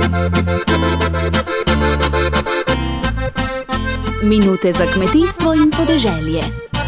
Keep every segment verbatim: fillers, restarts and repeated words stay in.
Minute za kmetijstvo in podeželje.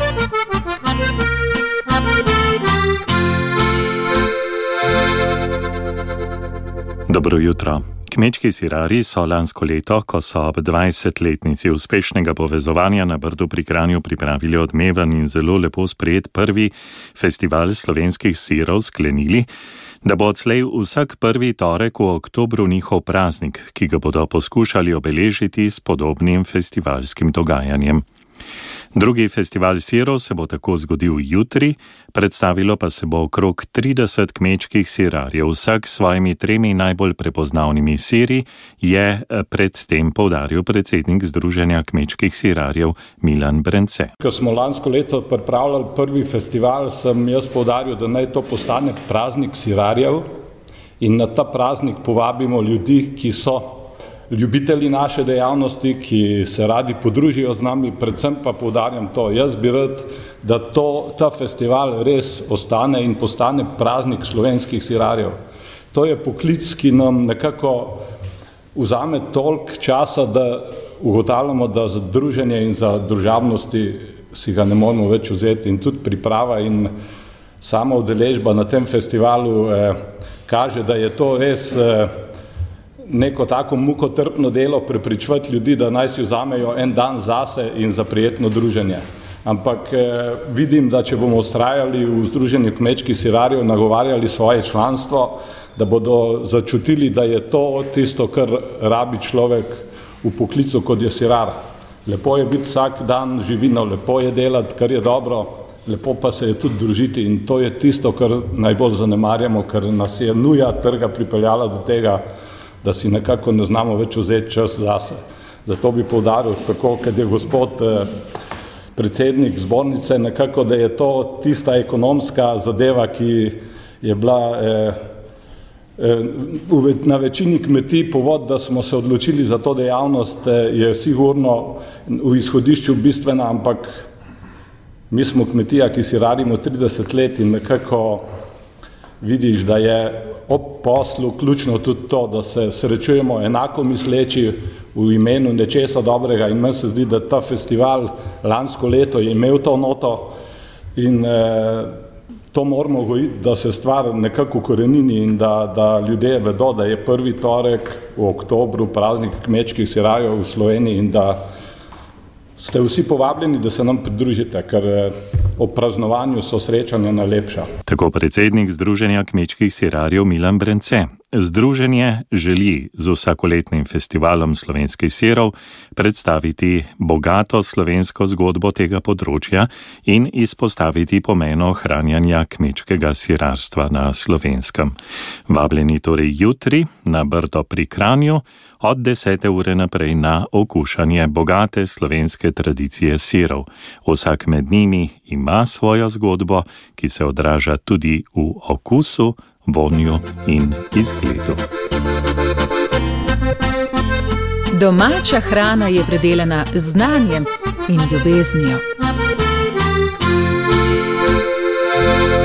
Dobro jutro. Kmečki sirarji so lansko leto, ko so ob dvajsetletnici uspešnega povezovanja na Brdu pri Kranju pripravili odmeven in zelo lepo sprejet prvi festival slovenskih sirov, sklenili, da bo odslej vsak prvi torek v oktobru njihov praznik, ki ga bodo poskušali obeležiti s podobnim festivalskim dogajanjem. Drugi festival sirov se bo tako zgodil jutri, predstavilo pa se bo okrog trideset kmečkih sirarjev. Vsak s svojimi tremi najbolj prepoznavnimi siri, je predtem poudaril predsednik Združenja kmečkih sirarjev Milan Brence. Ko smo lansko leto pripravljali prvi festival, sem jaz poudaril, da naj to postane praznik sirarjev in na ta praznik povabimo ljudi, ki so ljubitelji naše dejavnosti, ki se radi podružijo z nami, predvsem pa poudarjam to, jaz bi rad, da to, ta festival res ostane in postane praznik slovenskih sirarjev. To je poklic, ki nam nekako vzame toliko časa, da ugotavljamo, da za druženje in za družabnosti si ga ne moremo več vzeti in tudi priprava in sama udeležba na tem festivalu eh, kaže, da je to res eh, neko tako mukotrpno delo prepričevati ljudi, da naj si vzamejo en dan zase in za prijetno druženje. Ampak eh, vidim, da če bomo ustrajali v Združenju kmečkih sirarjev, nagovarjali svoje članstvo, da bodo začutili, da je to tisto, kar rabi človek v poklicu, kot je sirar. Lepo je biti vsak dan živino, lepo je delati, kar je dobro, lepo pa se je tudi družiti in to je tisto, kar najbolj zanemarjamo, ker nas je nuja trga pripeljala do tega, da si nekako ne znamo več vzeti čas zase. Zato bi poudaril, tako kot je gospod eh, predsednik zbornice, nekako, da je to tista ekonomska zadeva, ki je bila eh, eh, na večini kmetij povod, da smo se odločili za to dejavnost, eh, je sigurno v izhodišču bistvena, ampak mi smo kmetija, ki si radimo trideset let in nekako vidiš, da je ob poslu ključno tudi to, da se srečujemo enako misleči v imenu nečesa dobrega in meni se zdi, da ta festival lansko leto je imel to noto in eh, to moramo gojiti, da se stvar nekako korenini in da, da ljudje vedo, da je prvi torek v oktobru praznik kmečkih sirarjev v Sloveniji in da ste vsi povabljeni, da se nam pridružite, ker ob praznovanju so srečanja najlepša. Tako predsednik Združenja kmečkih sirarjev Milan Brence. Združenje želi z vsakoletnim festivalom slovenskih sirov predstaviti bogato slovensko zgodbo tega področja in izpostaviti pomen ohranjanja kmečkega sirarstva na Slovenskem. Vabljeni torej jutri na Brdo pri Kranju od desete ure naprej na okušanje bogate slovenske tradicije sirov. Vsak med njimi ima svojo zgodbo, ki se odraža tudi v okusu, vonju in izgledu. Domača hrana je predelana z znanjem in ljubeznijo.